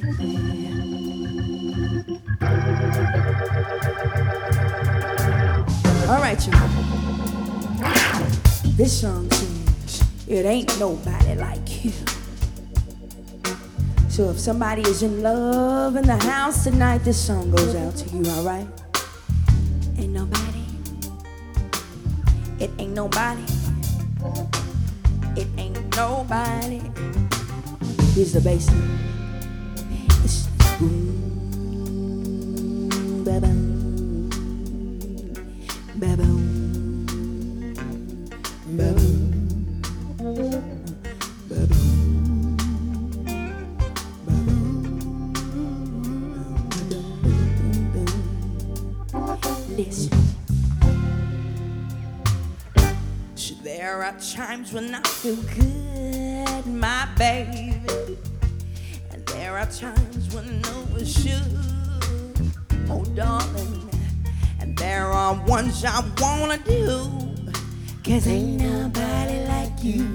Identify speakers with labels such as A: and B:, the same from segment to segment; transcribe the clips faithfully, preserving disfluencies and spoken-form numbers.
A: All right, y'all. This song says, it ain't nobody like you. So if somebody is in love in the house tonight, this song goes out to you, all right? Ain't nobody. It ain't nobody. It ain't nobody. Here's the bass line. It's boom, ba-bum. Ba-boom, ba-boom, ba-boom, ba-boom. Listen. So there are times when I feel good, my baby, and there are times when I know it should, oh darling. There are ones I wanna do, 'cause ain't nobody like you.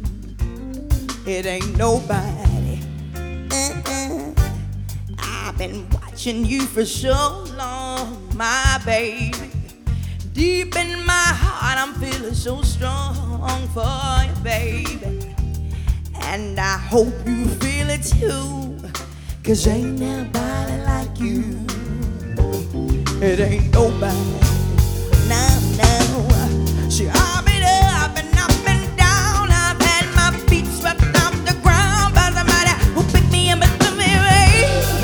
A: It ain't nobody. Uh-uh. I've been watching you for so long, my baby. Deep in my heart, I'm feeling so strong for you, baby. And I hope you feel it too, 'cause ain't nobody like you. It ain't nobody, no, no. See, I've been up and up and down. I've had my feet swept off the ground by somebody who picked me up and threw me away.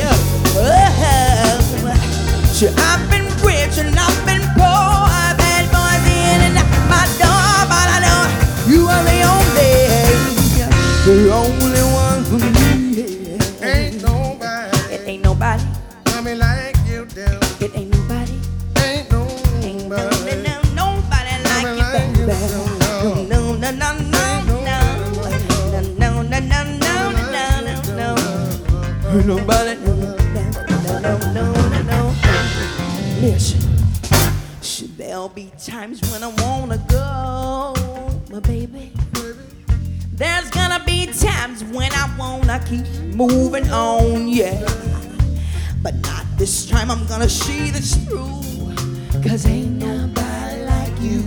A: Oh, see, I've been rich and I've been poor. I've had boys in and out my door, but I know you are the only, the only one for me.
B: Ain't nobody.
A: It ain't nobody.
B: Love me like you do.
A: It ain't nobody.
B: Ain't nobody.
A: Ain't no, no, no, nobody like you, baby. No, no, no, no, no, no, no, no, no, no, no, no. Nobody, no, no, no, no, no. Listen, there'll be times when I wanna go, my baby. There's gonna be times when I wanna keep moving on, yeah. But not this time, I'm gonna see this through, 'cause ain't nobody like you.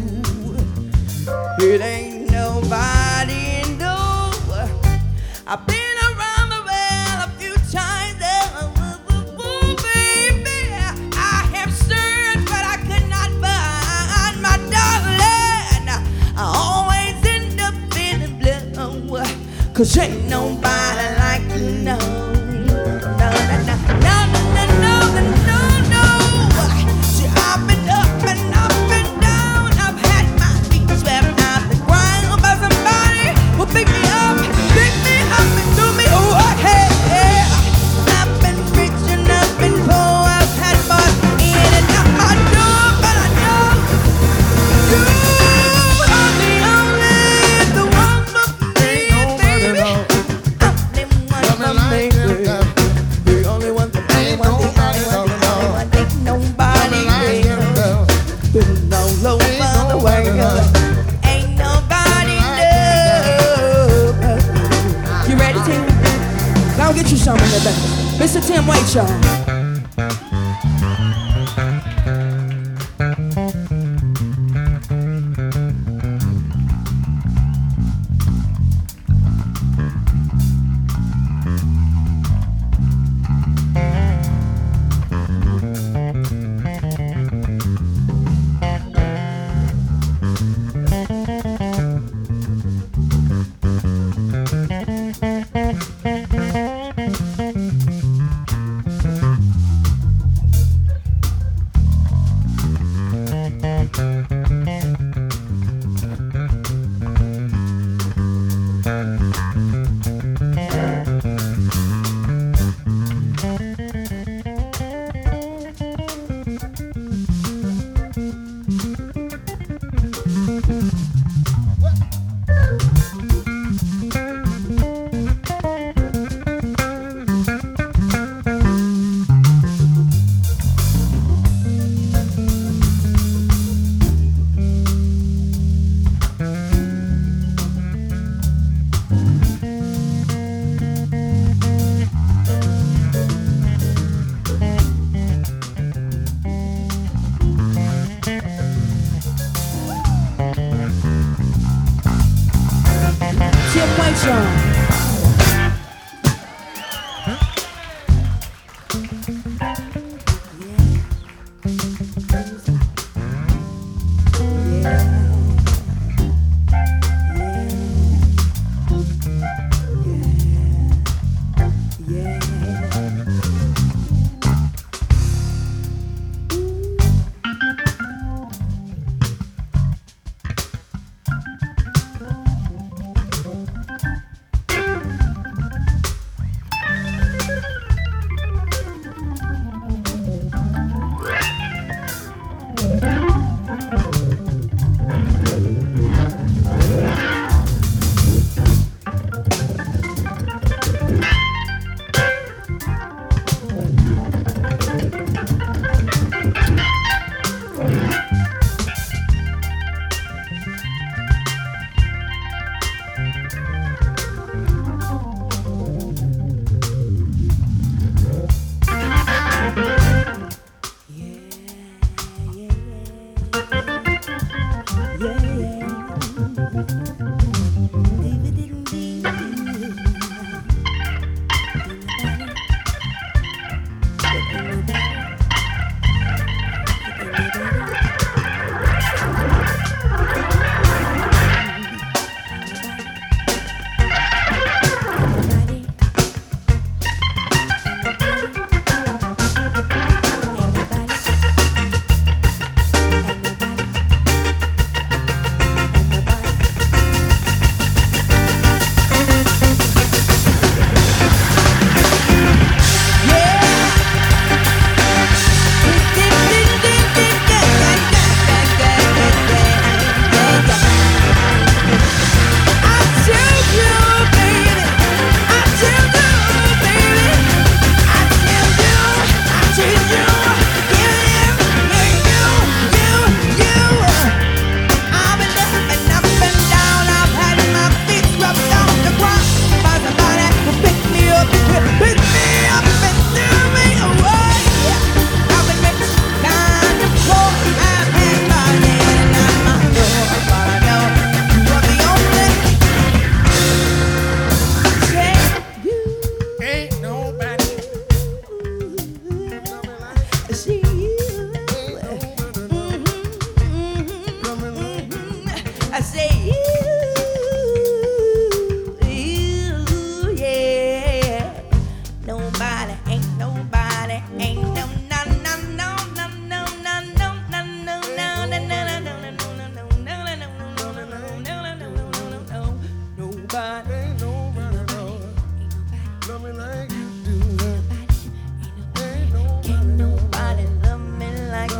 A: It ain't nobody, no. I've been around the world a few times, oh, baby. I have searched, but I could not find my darling. I always end up feeling blue, 'cause ain't nobody like you, no. No, no, no, no. Pick me up, pick me up and do me okay. I've been rich and I've been poor. I've had boys in and out my door, but I know you are the only, the one for me, baby. Only one for me, the only one for me, the only one, the only one, the only one. Ain't nobody else. Been all over the world. Ain't nobody. You ready, Tim? I'll get you some in the back. Mister Tim White, y'all.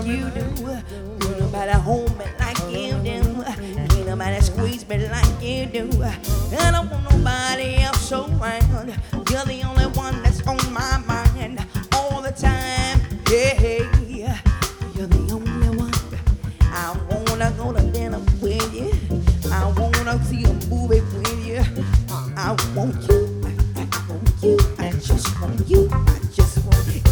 A: you do. Ain't nobody hold me like you do. Ain't nobody squeeze me like you do. I don't want nobody else around. You're the only one that's on my mind all the time. Yeah, you're the only one. I wanna go to dinner with you. I wanna see a movie with you. I want you. I want you. I just want you. I just want